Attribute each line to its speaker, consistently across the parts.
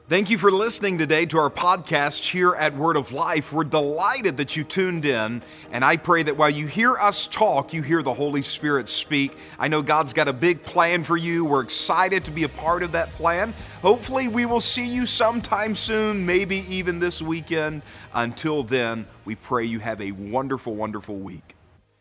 Speaker 1: Thank you for listening today to our podcast here at Word of Life. We're delighted that you tuned in, and I pray that while you hear us talk, you hear the Holy Spirit speak. I know God's got a big plan for you. We're excited to be a part of that plan. Hopefully, we will see you sometime soon, maybe even this weekend. Until then, we pray you have a wonderful, wonderful week.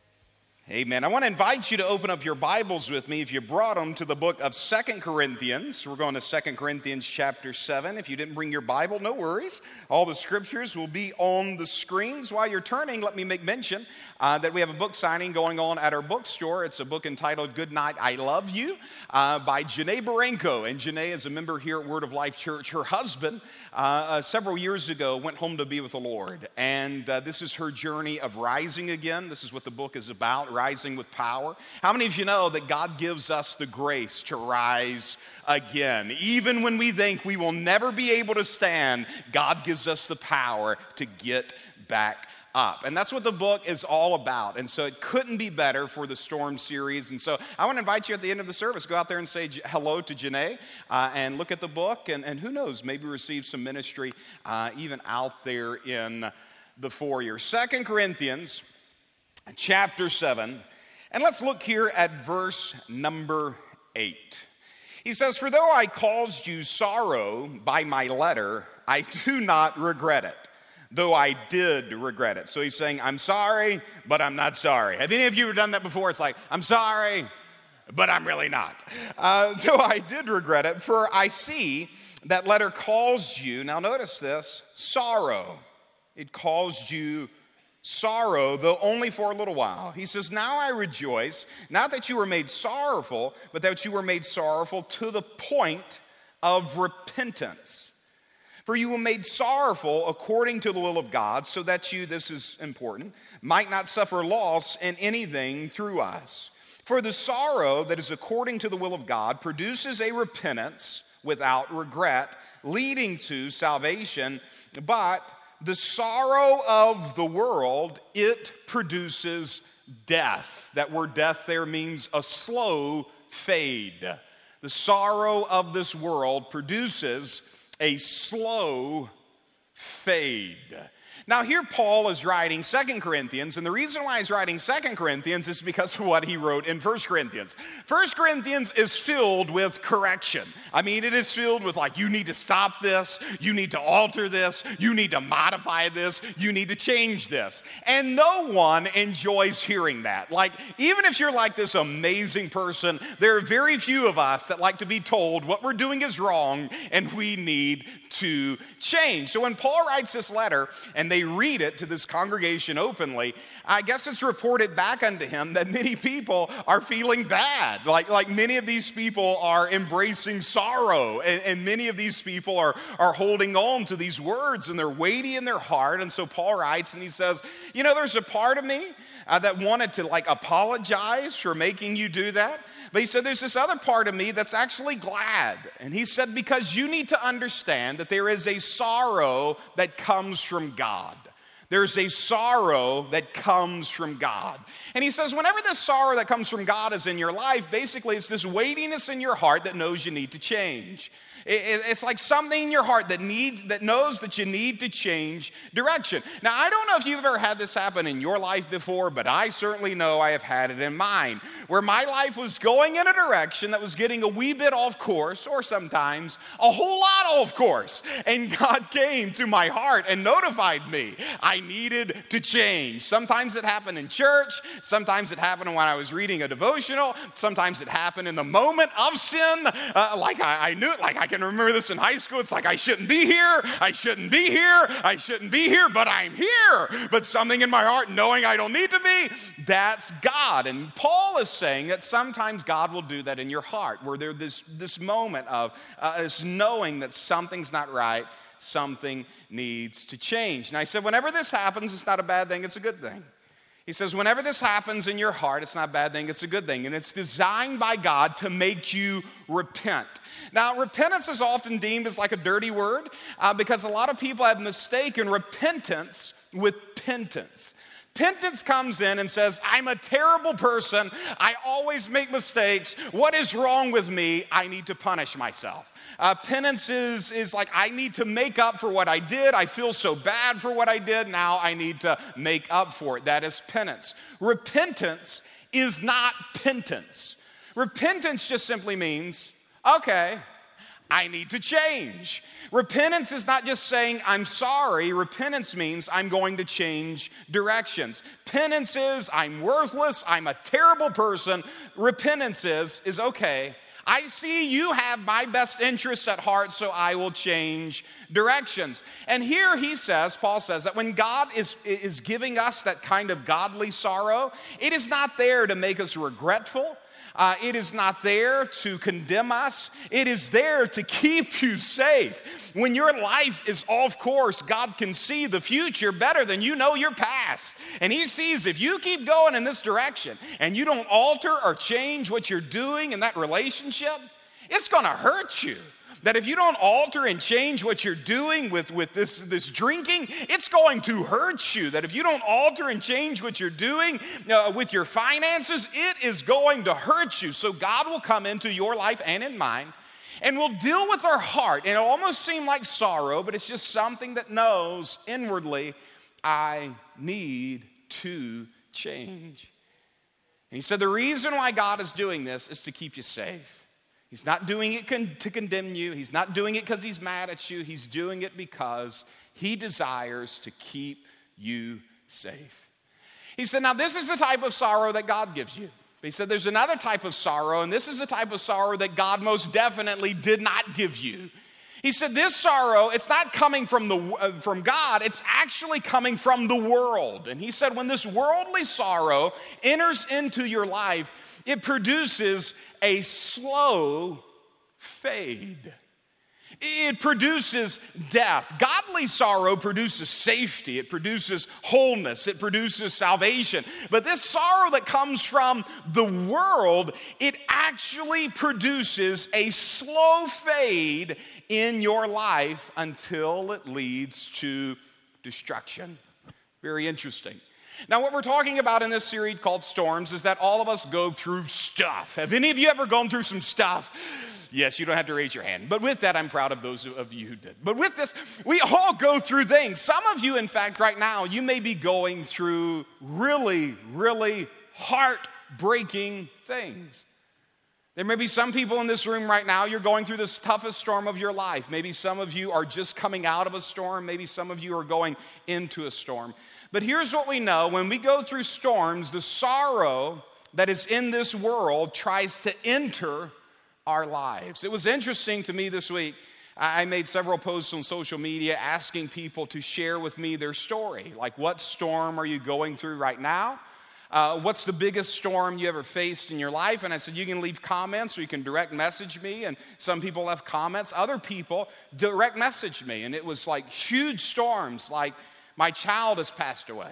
Speaker 2: Amen. I want to invite you to open up your Bibles with me, if you brought them, to the book of 2 Corinthians. We're going to 2 Corinthians chapter 7. If you didn't bring your Bible, no worries. All the scriptures will be on the screens. While you're turning, let me make mention that we have a book signing going on at our bookstore. It's a book entitled Good Night, I Love You by Janae Barenko. And Janae is a member here at Word of Life Church. Her husband, several years ago, went home to be with the Lord. And this is her journey of rising again. This is what the book is about, rising with power. How many of you know that God gives us the grace to rise again? Even when we think we will never be able to stand, God gives us the power to get back up. And that's what the book is all about. And so it couldn't be better for the Storm series. And so I want to invite you at the end of the service, go out there and say hello to Janae and look at the book. And who knows, maybe receive some ministry even out there in the foyer. 2 Corinthians chapter 7. And let's look here at verse number 8. He says, "For though I caused you sorrow by my letter, I do not regret it, though I did regret it." So he's saying, I'm sorry, but I'm not sorry. Have any of you ever done that before? It's like, I'm sorry, but I'm really not. Though I did regret it, for I see that letter caused you, now notice this, sorrow. It caused you sorrow, though only for a little while. He says, now I rejoice, not that you were made sorrowful, but that you were made sorrowful to the point of repentance. For you were made sorrowful according to the will of God, so that you, this is important, might not suffer loss in anything through us. For the sorrow that is according to the will of God produces a repentance without regret, leading to salvation, but the sorrow of the world, it produces death. That word death there means a slow fade. The sorrow of this world produces a slow fade. Now here Paul is writing 2 Corinthians, and the reason why he's writing 2 Corinthians is because of what he wrote in 1 Corinthians. 1 Corinthians is filled with correction. I mean, it is filled with like, you need to stop this, you need to alter this, you need to modify this, you need to change this. And no one enjoys hearing that. Like, even if you're like this amazing person, there are very few of us that like to be told what we're doing is wrong and we need to change. So when Paul writes this letter and they read it to this congregation openly, I guess it's reported back unto him that many people are feeling bad. Like many of these people are embracing sorrow, and many of these people are holding on to these words, and they're weighty in their heart. And so Paul writes and he says, you know, there's a part of me that wanted to like apologize for making you do that. But he said, there's this other part of me that's actually glad. And he said, because you need to understand that there is a sorrow that comes from God. There's a sorrow that comes from God. And he says, whenever this sorrow that comes from God is in your life, basically it's this weightiness in your heart that knows you need to change. It's like something in your heart that knows that you need to change direction. Now, I don't know if you've ever had this happen in your life before, but I certainly know I have had it in mine, where my life was going in a direction that was getting a wee bit off course, or sometimes a whole lot off course. And God came to my heart and notified me I needed to change. Sometimes it happened in church. Sometimes it happened when I was reading a devotional. Sometimes it happened in the moment of sin. Like I knew it, like I can remember this in high school. It's like, I shouldn't be here, I shouldn't be here, I shouldn't be here, but I'm here. But something in my heart knowing I don't need to be, that's God. And Paul is saying that sometimes God will do that in your heart, where there's this moment of this knowing that something's not right, something needs to change. And I said, whenever this happens, it's not a bad thing, it's a good thing. He says, whenever this happens in your heart, it's not a bad thing, it's a good thing. And it's designed by God to make you repent. Now, repentance is often deemed as like a dirty word because a lot of people have mistaken repentance with penance. Repentance comes in and says, I'm a terrible person. I always make mistakes. What is wrong with me? I need to punish myself. Penance is like, I need to make up for what I did. I feel so bad for what I did. Now I need to make up for it. That is penance. Repentance is not penance. Repentance just simply means, okay, I need to change. Repentance is not just saying, I'm sorry. Repentance means I'm going to change directions. Penance is, I'm worthless. I'm a terrible person. Repentance is okay, I see you have my best interests at heart, so I will change directions. And here he says, Paul says, that when God is giving us that kind of godly sorrow, it is not there to make us regretful. It is not there to condemn us. It is there to keep you safe. When your life is off course, God can see the future better than you know your past. And he sees if you keep going in this direction and you don't alter or change what you're doing in that relationship, it's going to hurt you. That if you don't alter and change what you're doing with this drinking, it's going to hurt you. That if you don't alter and change what you're doing with your finances, it is going to hurt you. So God will come into your life and in mine and will deal with our heart. And it'll almost seem like sorrow, but it's just something that knows inwardly, I need to change. And he said the reason why God is doing this is to keep you safe. He's not doing it to condemn you. He's not doing it because he's mad at you. He's doing it because he desires to keep you safe. He said, now this is the type of sorrow that God gives you. But he said there's another type of sorrow, and this is the type of sorrow that God most definitely did not give you. He said this sorrow, it's not coming from God, it's actually coming from the world. And he said when this worldly sorrow enters into your life, it produces a slow fade. It produces death. Godly sorrow produces safety. It produces wholeness. It produces salvation. But this sorrow that comes from the world, it actually produces a slow fade in your life until it leads to destruction. Very interesting. Now, what we're talking about in this series called Storms is that all of us go through stuff. Have any of you ever gone through some stuff? Yes, you don't have to raise your hand. But with that, I'm proud of those of you who did. But with this, we all go through things. Some of you, in fact, right now, you may be going through really, really heartbreaking things. There may be some people in this room right now, you're going through this toughest storm of your life. Maybe some of you are just coming out of a storm. Maybe some of you are going into a storm. But here's what we know. When we go through storms, the sorrow that is in this world tries to enter our lives. It was interesting to me this week. I made several posts on social media asking people to share with me their story. Like, what storm are you going through right now? What's the biggest storm you ever faced in your life? And I said, you can leave comments or you can direct message me. And some people left comments. Other people direct messaged me. And it was like huge storms, like my child has passed away.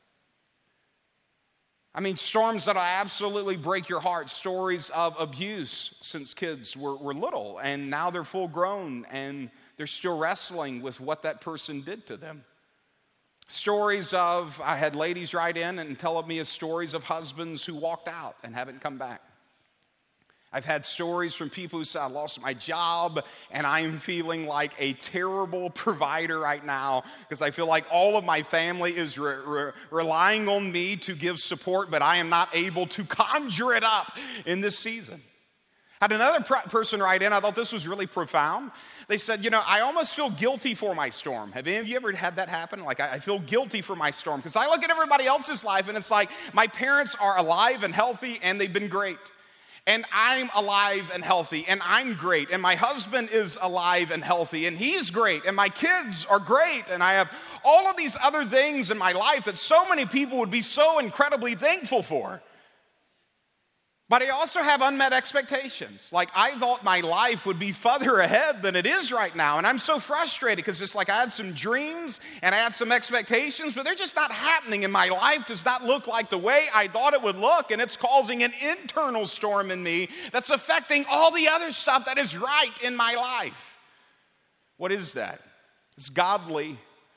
Speaker 2: I mean, storms that'll absolutely break your heart. Stories of abuse since kids were little, and now they're full grown, and they're still wrestling with what that person did to them. Stories of, I had ladies write in and tell me stories of husbands who walked out and haven't come back. I've had stories from people who said, I lost my job and I'm feeling like a terrible provider right now because I feel like all of my family is relying on me to give support, but I am not able to conjure it up in this season. I had another person write in, I thought this was really profound. They said, I almost feel guilty for my storm. Have any of you ever had that happen? Like, I feel guilty for my storm because I look at everybody else's life and it's like my parents are alive and healthy and they've been great. And I'm alive and healthy, and I'm great, and my husband is alive and healthy, and he's great, and my kids are great, and I have all of these other things in my life that so many people would be so incredibly thankful for. But I also have unmet expectations. Like, I thought my life would be further ahead than it is right now, and I'm so frustrated because it's like I had some dreams and I had some expectations, but they're just not happening, and my life does not look like the way I thought it would look, and it's causing an internal storm in me that's affecting all the other stuff that is right in my life. What is that? It's godly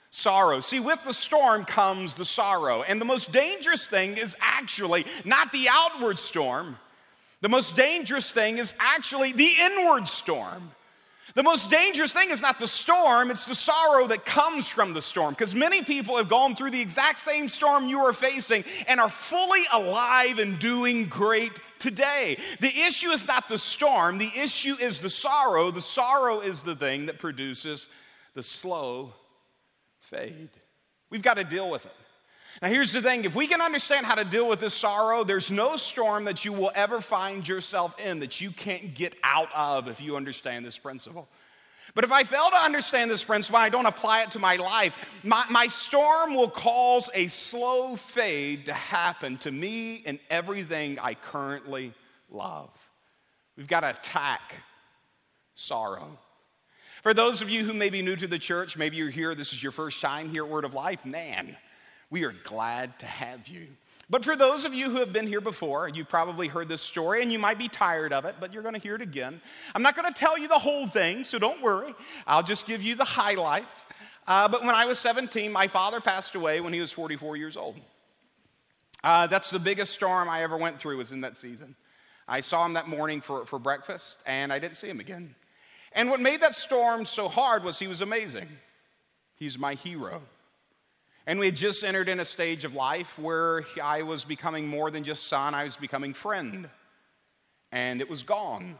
Speaker 2: Sorrow. See, with the storm comes the sorrow. And the most dangerous thing is actually not the outward storm. The most dangerous thing is actually the inward storm. The most dangerous thing is not the storm, it's the sorrow that comes from the storm. Because many people have gone through the exact same storm you are facing and are fully alive and doing great today. The issue is not the storm, the issue is the sorrow. The sorrow is the thing that produces the slow fade. We've got to deal with it. Now here's the thing, if we can understand how to deal with this sorrow, there's no storm that you will ever find yourself in that you can't get out of if you understand this principle. But if I fail to understand this principle, I don't apply it to my life, my storm will cause a slow fade to happen to me and everything I currently love. We've got to attack sorrow. For those of you who may be new to the church, maybe you're here, this is your first time here at Word of Life, man, we are glad to have you. But for those of you who have been here before, you've probably heard this story and you might be tired of it, but you're going to hear it again. I'm not going to tell you the whole thing, so don't worry. I'll just give you the highlights. But when I was 17, my father passed away when he was 44 years old. That's the biggest storm I ever went through was in that season. I saw him that morning for breakfast, and I didn't see him again. And what made that storm so hard was he was amazing. He's my hero. And we had just entered in a stage of life where I was becoming more than just son, I was becoming friend. And it was gone.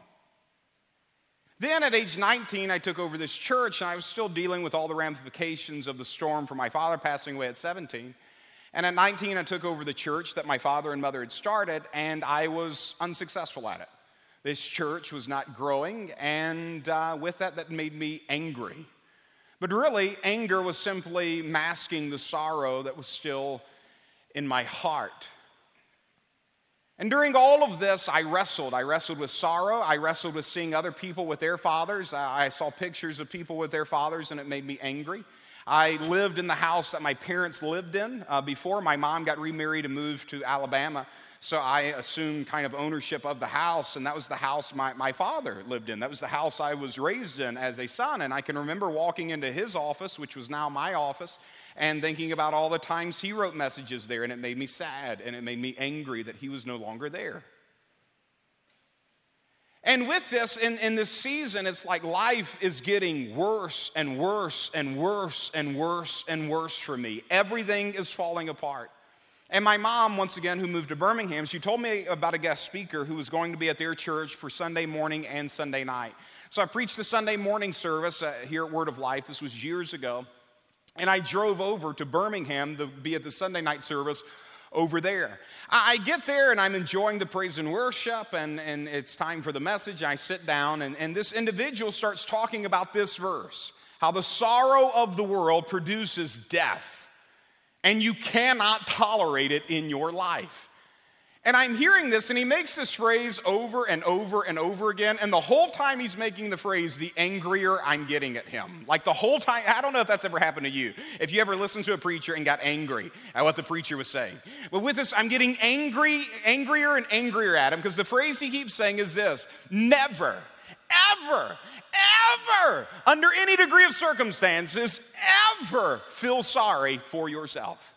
Speaker 2: Then at age 19, I took over this church, and I was still dealing with all the ramifications of the storm from my father passing away at 17. And at 19, I took over the church that my father and mother had started, and I was unsuccessful at it. This church was not growing, and with that made me angry. But really, anger was simply masking the sorrow that was still in my heart. And during all of this, I wrestled. I wrestled with sorrow. I wrestled with seeing other people with their fathers. I saw pictures of people with their fathers, and it made me angry. I lived in the house that my parents lived in before. My mom got remarried and moved to Alabama. So I assumed kind of ownership of the house, and that was the house my father lived in. That was the house I was raised in as a son, and I can remember walking into his office, which was now my office, and thinking about all the times he wrote messages there, and it made me sad, and it made me angry that he was no longer there. And with this, in this season, it's like life is getting worse and worse and worse and worse and worse for me. Everything is falling apart. And my mom, once again, who moved to Birmingham, she told me about a guest speaker who was going to be at their church for Sunday morning and Sunday night. So I preached the Sunday morning service here at Word of Life. This was years ago. And I drove over to Birmingham to be at the Sunday night service over there. I get there and I'm enjoying the praise and worship, and it's time for the message. I sit down, and this individual starts talking about this verse, how the sorrow of the world produces death. And you cannot tolerate it in your life. And I'm hearing this, and he makes this phrase over and over and over again. And the whole time he's making the phrase, the angrier I'm getting at him. Like the whole time, I don't know if that's ever happened to you. If you ever listened to a preacher and got angry at what the preacher was saying. But with this, I'm getting angrier and angrier at him, because the phrase he keeps saying is this: never, ever, ever, under any degree of circumstances, ever feel sorry for yourself.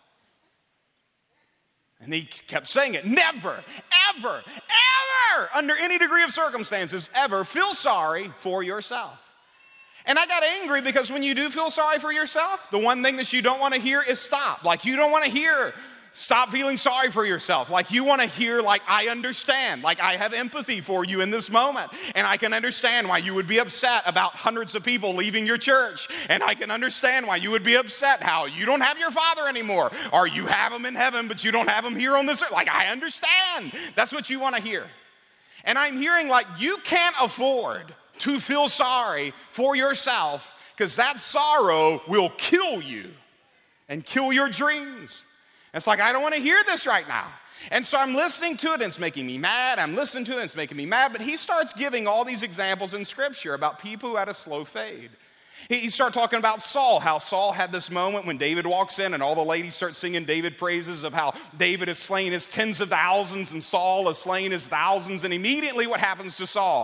Speaker 2: And he kept saying it. Never, ever, ever, under any degree of circumstances, ever feel sorry for yourself. And I got angry because when you do feel sorry for yourself, the one thing that you don't want to hear is stop. Like, you don't want to hear stop feeling sorry for yourself. Like, you want to hear, like, I understand. Like, I have empathy for you in this moment. And I can understand why you would be upset about hundreds of people leaving your church. And I can understand why you would be upset how you don't have your father anymore. Or you have him in heaven, but you don't have him here on this earth. Like, I understand. That's what you want to hear. And I'm hearing, like, you can't afford to feel sorry for yourself, because that sorrow will kill you and kill your dreams. It's like, I don't want to hear this right now. And so I'm listening to it, and it's making me mad. I'm listening to it, and it's making me mad. But he starts giving all these examples in Scripture about people who had a slow fade. He started talking about Saul, how Saul had this moment when David walks in, and all the ladies start singing David praises of how David has slain his tens of thousands, and Saul has slain his thousands. And immediately what happens to Saul?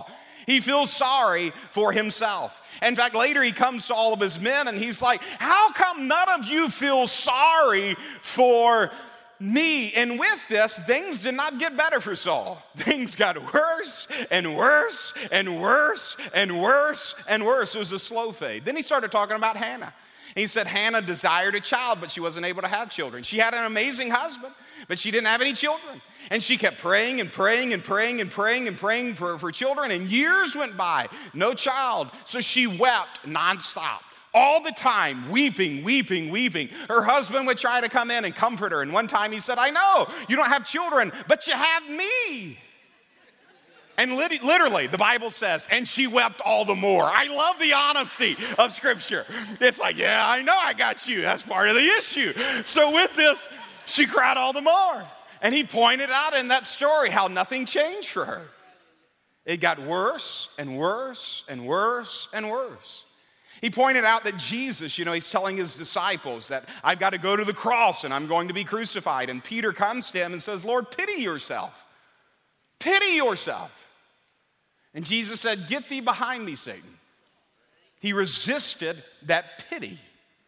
Speaker 2: He feels sorry for himself. In fact, later he comes to all of his men and he's like, how come none of you feel sorry for me? And with this, things did not get better for Saul. Things got worse and worse and worse and worse and worse. It was a slow fade. Then he started talking about Hannah. He said Hannah desired a child, but she wasn't able to have children. She had an amazing husband, but she didn't have any children. And she kept praying and praying and praying and praying and praying for children, and years went by, no child. So she wept nonstop, all the time, weeping, weeping, weeping. Her husband would try to come in and comfort her, and one time he said, I know, you don't have children, but you have me. And literally, the Bible says, and she wept all the more. I love the honesty of Scripture. It's like, yeah, I know I got you. That's part of the issue. So with this, she cried all the more. And he pointed out in that story how nothing changed for her. It got worse and worse and worse and worse. He pointed out that Jesus, he's telling his disciples that I've got to go to the cross and I'm going to be crucified. And Peter comes to him and says, Lord, pity yourself. Pity yourself. And Jesus said, get thee behind me, Satan. He resisted that pity.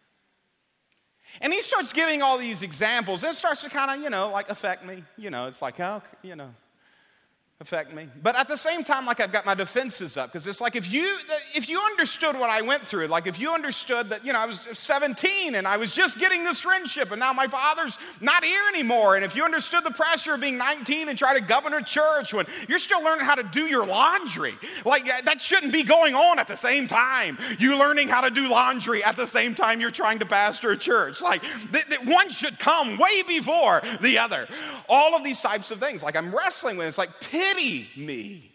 Speaker 2: And he starts giving all these examples. And it starts to kind of, affect me. It's like, affect me. But at the same time, I've got my defenses up. Because it's like, if you understood what I went through, like if you understood that, I was 17 and I was just getting this friendship and now my father's not here anymore. And if you understood the pressure of being 19 and try to govern a church when you're still learning how to do your laundry, that shouldn't be going on at the same time. You learning how to do laundry at the same time you're trying to pastor a church. One should come way before the other. All of these types of things, I'm wrestling with, it's like, pity me.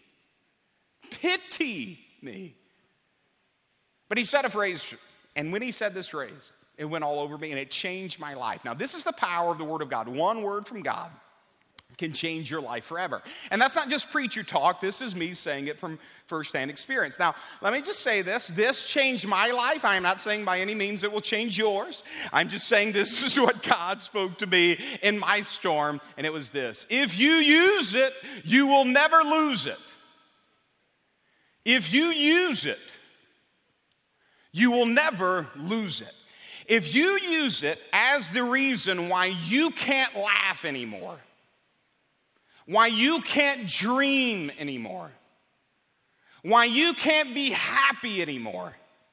Speaker 2: Pity me. But he said a phrase, and when he said this phrase, it went all over me and it changed my life. Now, this is the power of the Word of God. One word from God can change your life forever. And that's not just preacher talk. This is me saying it from firsthand experience. Now, let me just say this. This changed my life. I am not saying by any means it will change yours. I'm just saying this is what God spoke to me in my storm, and it was this. If you use it, you will never lose it. If you use it, you will never lose it. If you use it as the reason why you can't laugh anymore, why you can't dream anymore, why you can't be happy anymore,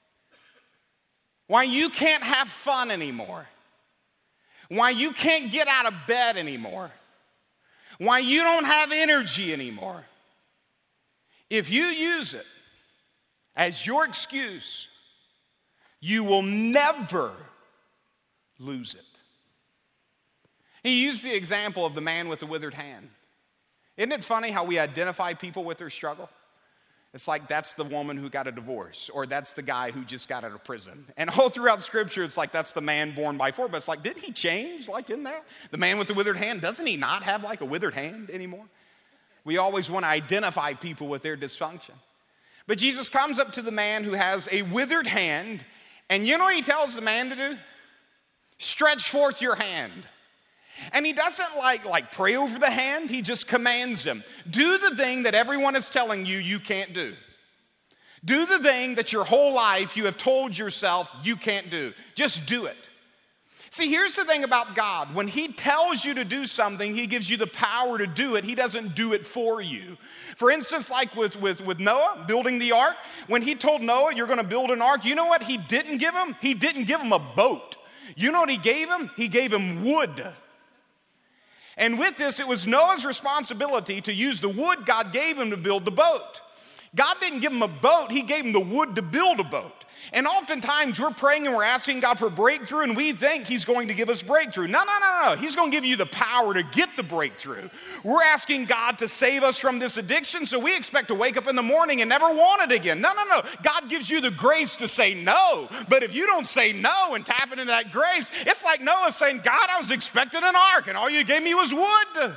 Speaker 2: why you can't have fun anymore, why you can't get out of bed anymore, why you don't have energy anymore. If you use it as your excuse, you will never lose it. He used the example of the man with the withered hand. Isn't it funny how we identify people with their struggle? It's like that's the woman who got a divorce, or that's the guy who just got out of prison. And all throughout Scripture, it's like that's the man born by four. But it's like, didn't he change in that? The man with the withered hand, doesn't he not have a withered hand anymore? We always want to identify people with their dysfunction. But Jesus comes up to the man who has a withered hand, and you know what he tells the man to do? Stretch forth your hand. And he doesn't pray over the hand, he just commands him. Do the thing that everyone is telling you can't do. Do the thing that your whole life you have told yourself you can't do. Just do it. See, here's the thing about God. When he tells you to do something, he gives you the power to do it. He doesn't do it for you. For instance, like with Noah building the ark, when he told Noah, you're going to build an ark, you know what he didn't give him? He didn't give him a boat. You know what he gave him? He gave him wood. And with this, it was Noah's responsibility to use the wood God gave him to build the boat. God didn't give him a boat, he gave him the wood to build a boat. And oftentimes we're praying and we're asking God for breakthrough and we think he's going to give us breakthrough. No. He's going to give you the power to get the breakthrough. We're asking God to save us from this addiction, so we expect to wake up in the morning and never want it again. No. God gives you the grace to say no. But if you don't say no and tap into that grace, it's like Noah saying, God, I was expecting an ark and all you gave me was wood.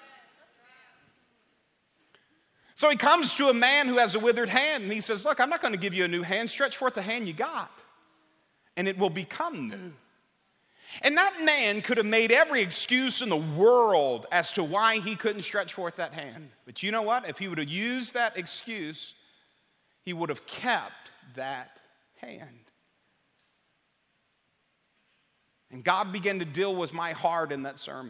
Speaker 2: So he comes to a man who has a withered hand and he says, look, I'm not going to give you a new hand. Stretch forth the hand you got and it will become new. And that man could have made every excuse in the world as to why he couldn't stretch forth that hand. But you know what? If he would have used that excuse, he would have kept that hand. And God began to deal with my heart in that sermon.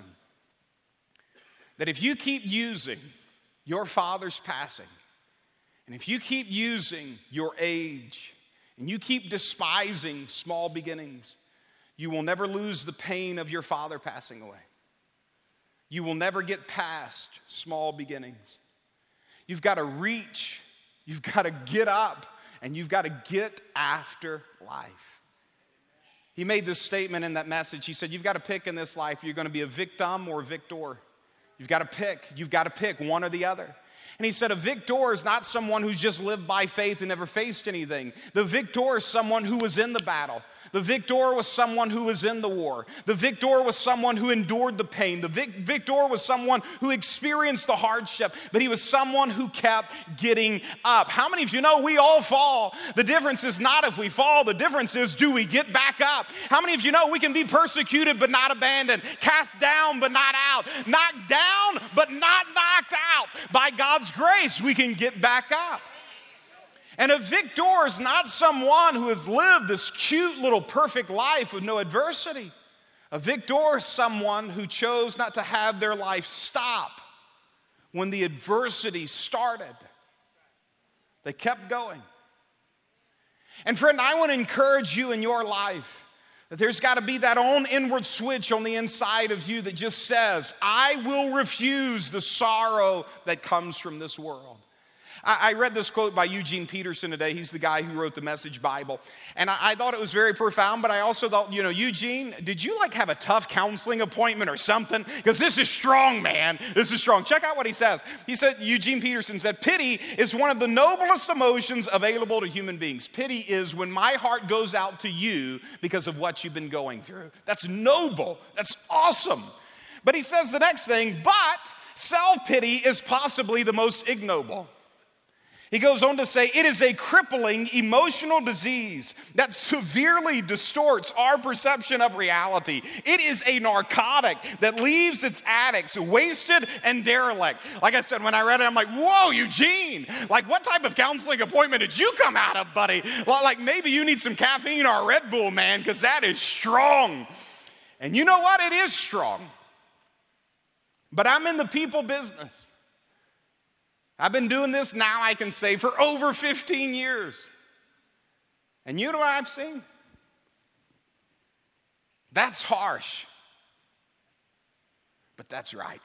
Speaker 2: That if you keep using your father's passing, and if you keep using your age, and you keep despising small beginnings, you will never lose the pain of your father passing away. You will never get past small beginnings. You've got to reach, you've got to get up, and you've got to get after life. He made this statement in that message. He said, you've got to pick in this life. You're going to be a victim or a victor. You've got to pick. You've got to pick one or the other. And he said, a victor is not someone who's just lived by faith and never faced anything. The victor is someone who was in the battle. The victor was someone who was in the war. The victor was someone who endured the pain. The victor was someone who experienced the hardship, but he was someone who kept getting up. How many of you know we all fall? The difference is not if we fall. The difference is, do we get back up? How many of you know we can be persecuted but not abandoned, cast down but not out, knocked down but not knocked out? By God's grace, we can get back up. And a victor is not someone who has lived this cute little perfect life with no adversity. A victor is someone who chose not to have their life stop when the adversity started. They kept going. And friend, I want to encourage you in your life that there's got to be that own inward switch on the inside of you that just says, I will refuse the sorrow that comes from this world. I read this quote by Eugene Peterson today. He's the guy who wrote the Message Bible. And I thought it was very profound, but I also thought, Eugene, did you have a tough counseling appointment or something? Because this is strong, man. This is strong. Check out what he says. He said, Eugene Peterson said, pity is one of the noblest emotions available to human beings. Pity is when my heart goes out to you because of what you've been going through. That's noble. That's awesome. But he says the next thing, but self-pity is possibly the most ignoble. He goes on to say, it is a crippling emotional disease that severely distorts our perception of reality. It is a narcotic that leaves its addicts wasted and derelict. Like I said, when I read it, I'm like, whoa, Eugene, what type of counseling appointment did you come out of, buddy? Maybe you need some caffeine or a Red Bull, man, because that is strong. And you know what? It is strong. But I'm in the people business. I've been doing this now, I can say, for over 15 years. And you know what I've seen? That's harsh. But that's right.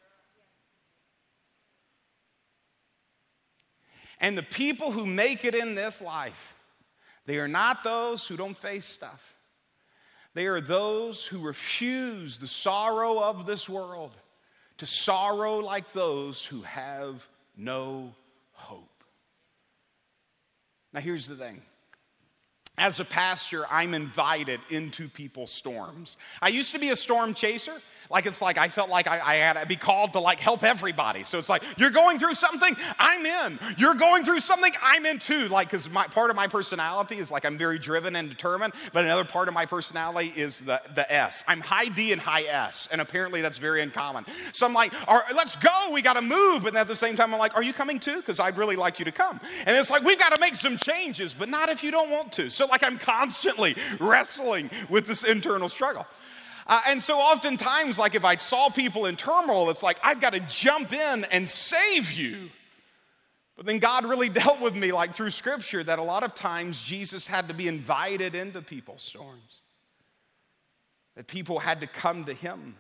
Speaker 2: And the people who make it in this life, they are not those who don't face stuff. They are those who refuse the sorrow of this world to sorrow like those who have no hope. Now here's the thing. As a pastor, I'm invited into people's storms. I used to be a storm chaser. I felt like I had to be called to help everybody. So it's you're going through something, I'm in. You're going through something, I'm in too. Because part of my personality is I'm very driven and determined, but another part of my personality is the S. I'm high D and high S, and apparently that's very uncommon. So I'm all right, let's go, we got to move. But at the same time, I'm are you coming too? Because I'd really like you to come. And it's we've got to make some changes, but not if you don't want to. So I'm constantly wrestling with this internal struggle. And so oftentimes, if I saw people in turmoil, it's I've got to jump in and save you. But then God really dealt with me through Scripture that a lot of times Jesus had to be invited into people's storms. That people had to come to Him.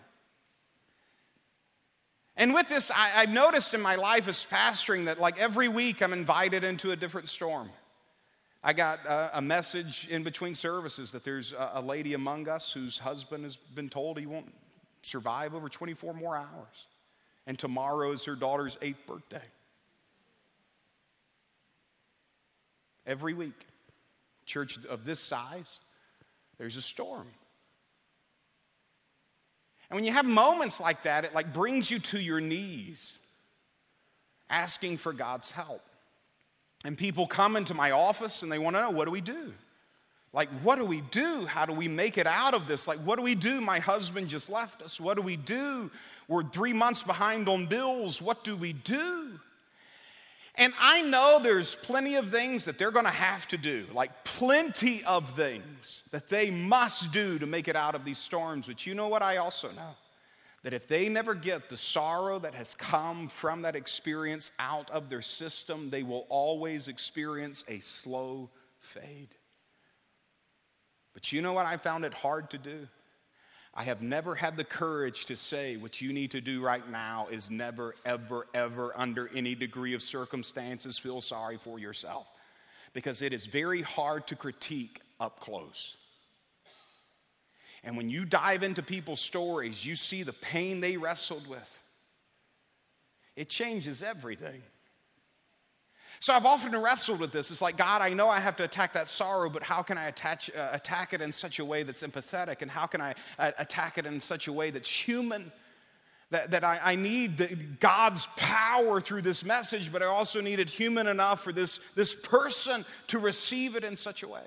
Speaker 2: And with this, I've noticed in my life as pastoring that every week I'm invited into a different storm. I got a message in between services that there's a lady among us whose husband has been told he won't survive over 24 more hours. And tomorrow is her daughter's 8th birthday. Every week, church of this size, there's a storm. And when you have moments like that, it brings you to your knees, asking for God's help. And people come into my office and they want to know, what do we do? What do we do? How do we make it out of this? What do we do? My husband just left us. What do we do? We're 3 months behind on bills. What do we do? And I know there's plenty of things that they're going to have to do, like plenty of things that they must do to make it out of these storms. But you know what I also know? That if they never get the sorrow that has come from that experience out of their system, they will always experience a slow fade. But you know what I found it hard to do? I have never had the courage to say what you need to do right now is never, ever, ever, under any degree of circumstances, feel sorry for yourself. Because it is very hard to critique up close. And when you dive into people's stories, you see the pain they wrestled with. It changes everything. So I've often wrestled with this. It's like, God, I know I have to attack that sorrow, but how can I attack it in such a way that's empathetic? And how can I attack it in such a way that's human? That I need God's power through this message, but I also need it human enough for this person to receive it in such a way.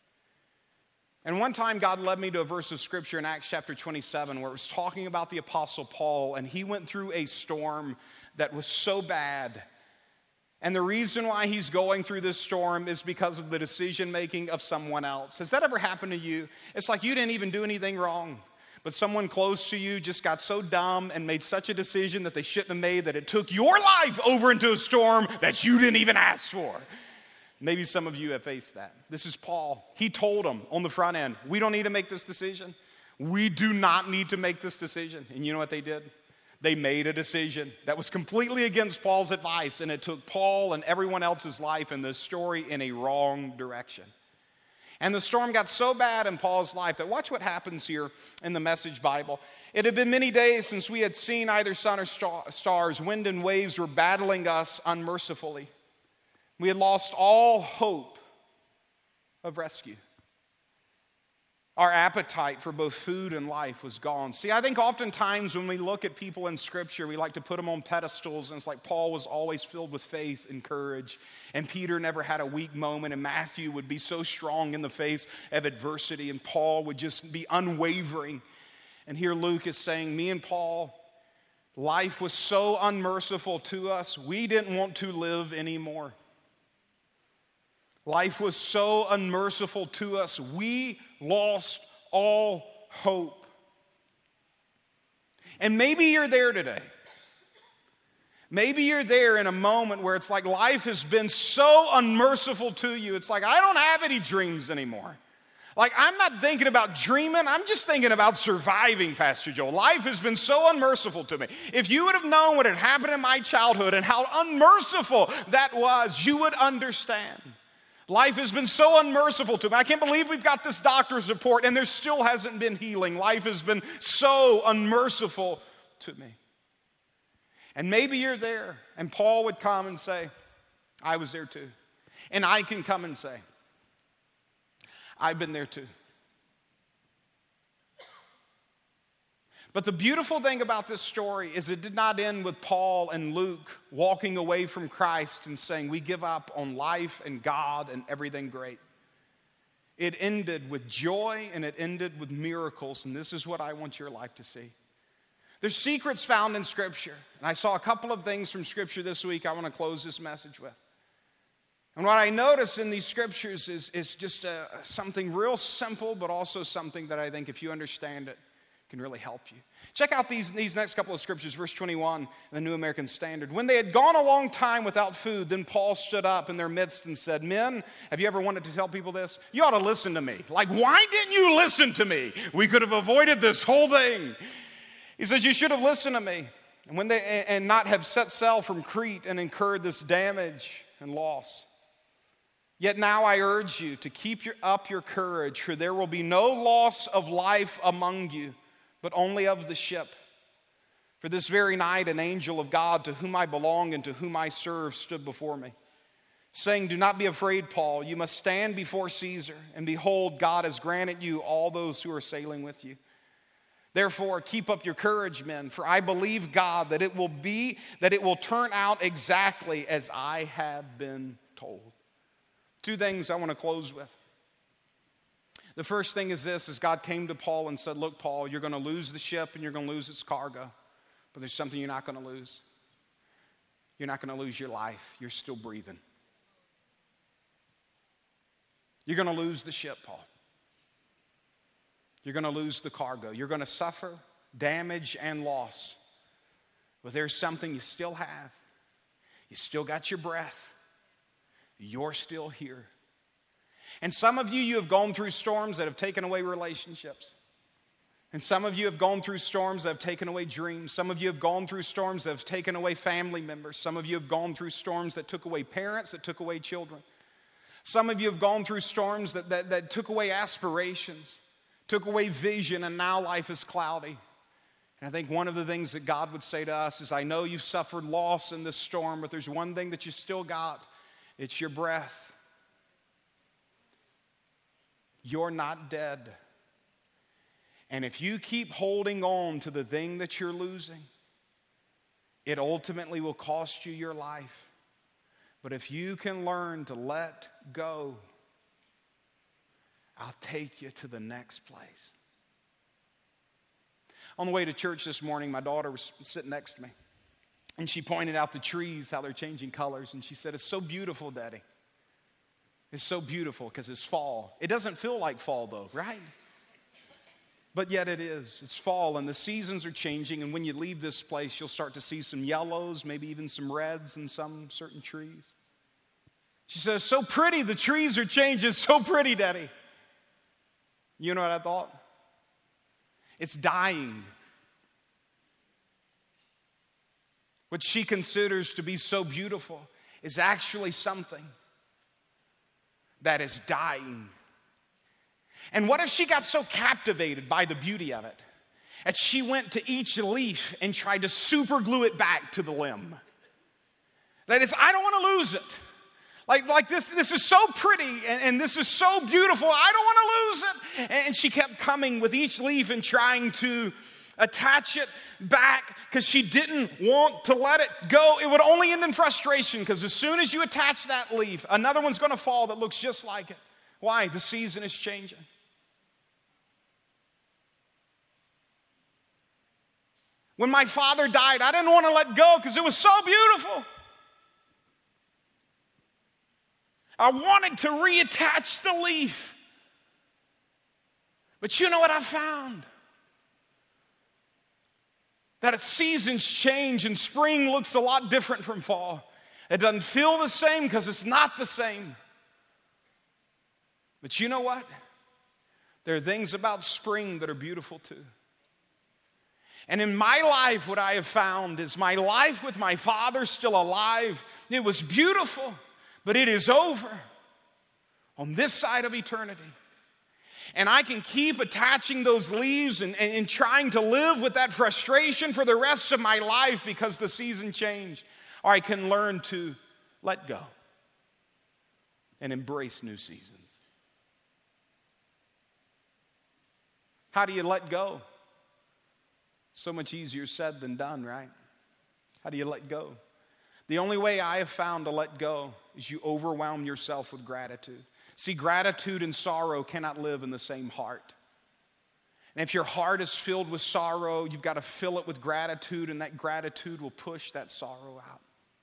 Speaker 2: And one time God led me to a verse of scripture in Acts chapter 27 where it was talking about the Apostle Paul, and he went through a storm that was so bad. And the reason why he's going through this storm is because of the decision making of someone else. Has that ever happened to you? It's like you didn't even do anything wrong, but someone close to you just got so dumb and made such a decision that they shouldn't have made that it took your life over into a storm that you didn't even ask for. Maybe some of you have faced that. This is Paul. He told them on the front end, we don't need to make this decision. We do not need to make this decision. And you know what they did? They made a decision that was completely against Paul's advice, and it took Paul and everyone else's life in this story in a wrong direction. And the storm got so bad in Paul's life that watch what happens here in the Message Bible. It had been many days since we had seen either sun or stars. Wind and waves were battling us unmercifully. We had lost all hope of rescue. Our appetite for both food and life was gone. See, I think oftentimes when we look at people in Scripture, we like to put them on pedestals, and it's like Paul was always filled with faith and courage, and Peter never had a weak moment, and Matthew would be so strong in the face of adversity, and Paul would just be unwavering. And here Luke is saying, me and Paul, life was so unmerciful to us, we didn't want to live anymore. Life was so unmerciful to us, we lost all hope. And maybe you're there today. Maybe you're there in a moment where it's like life has been so unmerciful to you. It's like, I don't have any dreams anymore. Like, I'm not thinking about dreaming. I'm just thinking about surviving, Pastor Joel. Life has been so unmerciful to me. If you would have known what had happened in my childhood and how unmerciful that was, you would understand. Life has been so unmerciful to me. I can't believe we've got this doctor's report and there still hasn't been healing. Life has been so unmerciful to me. And maybe you're there, and Paul would come and say, I was there too. And I can come and say, I've been there too. But the beautiful thing about this story is it did not end with Paul and Luke walking away from Christ and saying, we give up on life and God and everything great. It ended with joy and it ended with miracles, and this is what I want your life to see. There's secrets found in Scripture, and I saw a couple of things from Scripture this week I want to close this message with. And what I noticed in these Scriptures is just something real simple, but also something that I think if you understand it, can really help you. Check out these next couple of scriptures, verse 21 in the New American Standard. When they had gone a long time without food, then Paul stood up in their midst and said, men, have you ever wanted to tell people this? You ought to listen to me. Like, why didn't you listen to me? We could have avoided this whole thing. He says, you should have listened to me and not have set sail from Crete and incurred this damage and loss. Yet now I urge you to keep up your courage, for there will be no loss of life among you, but only of the ship. For this very night an angel of God, to whom I belong and to whom I serve, stood before me, saying, do not be afraid, Paul. You must stand before Caesar, and behold, God has granted you all those who are sailing with you. Therefore, keep up your courage, men, for I believe God that it will turn out exactly as I have been told. Two things I want to close with. The first thing is this, is God came to Paul and said, look, Paul, you're going to lose the ship and you're going to lose its cargo, but there's something you're not going to lose. you're not going to lose your life. You're still breathing. You're going to lose the ship, Paul. You're going to lose the cargo. You're going to suffer damage and loss. But there's something you still have. You still got your breath. You're still here. And some of you have gone through storms that have taken away relationships. And some of you have gone through storms that have taken away dreams. Some of you have gone through storms that have taken away family members. Some of you have gone through storms that took away parents, that took away children. Some of you have gone through storms that took away aspirations, took away vision, and now life is cloudy. And I think one of the things that God would say to us is, I know you've suffered loss in this storm, but there's one thing that you still got. It's your breath. You're not dead. And if you keep holding on to the thing that you're losing, it ultimately will cost you your life. But if you can learn to let go, I'll take you to the next place. On the way to church this morning, my daughter was sitting next to me. And she pointed out the trees, how they're changing colors. And she said, "It's so beautiful, Daddy. It's so beautiful because it's fall." It doesn't feel like fall though, right? But yet it is. It's fall and the seasons are changing. And when you leave this place, you'll start to see some yellows, maybe even some reds in some certain trees. She says, "So pretty, the trees are changing. It's so pretty, Daddy." You know what I thought? It's dying. What she considers to be so beautiful is actually something that is dying. And what if she got so captivated by the beauty of it that she went to each leaf and tried to super glue it back to the limb? That is, I don't want to lose it. Like this is so pretty and this is so beautiful. I don't want to lose it. And she kept coming with each leaf and trying to attach it back because she didn't want to let it go. It would only end in frustration because as soon as you attach that leaf, another one's going to fall that looks just like it. Why? The season is changing. When my father died, I didn't want to let go because it was so beautiful. I wanted to reattach the leaf. But you know what I found? That seasons change and spring looks a lot different from fall. It doesn't feel the same because it's not the same. But you know what? There are things about spring that are beautiful too. And in my life, what I have found is my life with my father still alive. It was beautiful, but it is over on this side of eternity. And I can keep attaching those leaves and trying to live with that frustration for the rest of my life because the season changed. Or I can learn to let go and embrace new seasons. How do you let go? So much easier said than done, right? How do you let go? The only way I have found to let go is you overwhelm yourself with gratitude. See, gratitude and sorrow cannot live in the same heart. And if your heart is filled with sorrow, you've got to fill it with gratitude, and that gratitude will push that sorrow out.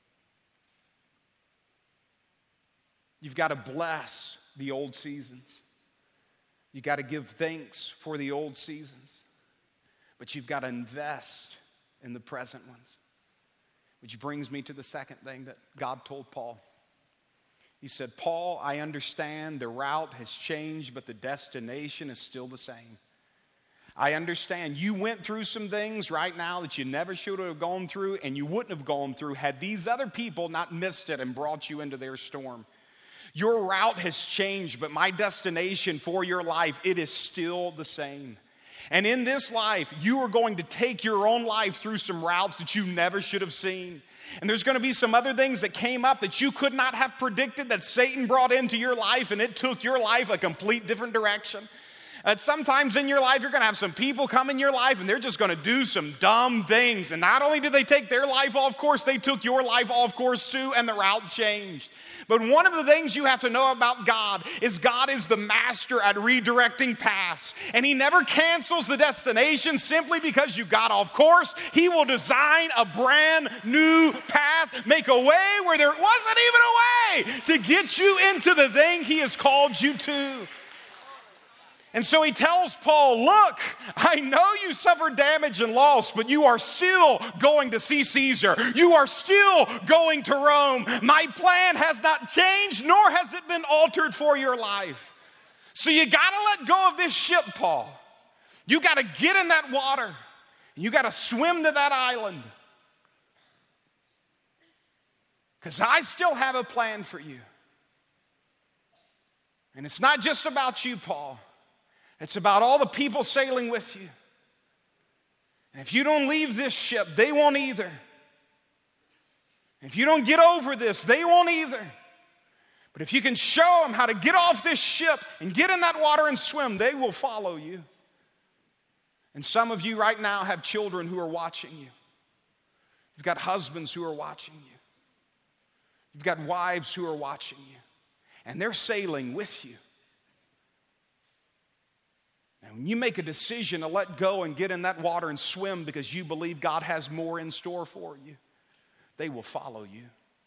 Speaker 2: You've got to bless the old seasons. You've got to give thanks for the old seasons. But you've got to invest in the present ones. Which brings me to the second thing that God told Paul. He said, "Paul, I understand the route has changed, but the destination is still the same. I understand you went through some things right now that you never should have gone through, and you wouldn't have gone through had these other people not missed it and brought you into their storm. Your route has changed, but my destination for your life, it is still the same. And in this life, you are going to take your own life through some routes that you never should have seen. And there's going to be some other things that came up that you could not have predicted that Satan brought into your life, and it took your life a complete different direction. Sometimes in your life, you're going to have some people come in your life and they're just going to do some dumb things. And not only did they take their life off course, they took your life off course too, and the route changed. But one of the things you have to know about God is the master at redirecting paths. And He never cancels the destination simply because you got off course. He will design a brand new path, make a way where there wasn't even a way to get you into the thing He has called you to. And so He tells Paul, look, I know you suffered damage and loss, but you are still going to see Caesar. You are still going to Rome. My plan has not changed, nor has it been altered for your life. So you got to let go of this ship, Paul. You got to get in that water. You got to swim to that island. Because I still have a plan for you. And it's not just about you, Paul. It's about all the people sailing with you. And if you don't leave this ship, they won't either. If you don't get over this, they won't either. But if you can show them how to get off this ship and get in that water and swim, they will follow you. And some of you right now have children who are watching you. You've got husbands who are watching you. You've got wives who are watching you. And they're sailing with you. And when you make a decision to let go and get in that water and swim because you believe God has more in store for you, they will follow you.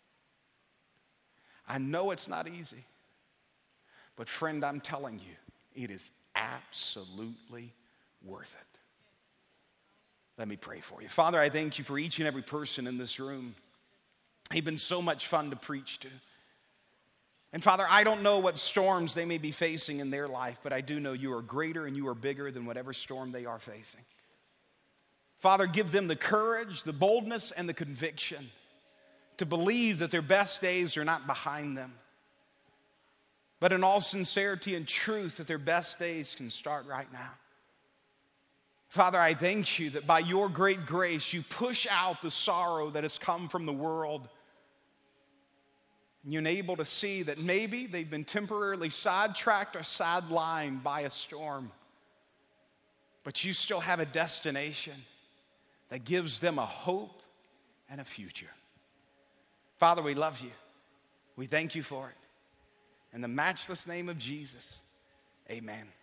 Speaker 2: I know it's not easy, but friend, I'm telling you, it is absolutely worth it. Let me pray for you. Father, I thank you for each and every person in this room. They've been so much fun to preach to. And Father, I don't know what storms they may be facing in their life, but I do know you are greater and you are bigger than whatever storm they are facing. Father, give them the courage, the boldness, and the conviction to believe that their best days are not behind them, but in all sincerity and truth that their best days can start right now. Father, I thank you that by your great grace, you push out the sorrow that has come from the world. And you're able to see that maybe they've been temporarily sidetracked or sidelined by a storm. But you still have a destination that gives them a hope and a future. Father, we love you. We thank you for it. In the matchless name of Jesus, amen.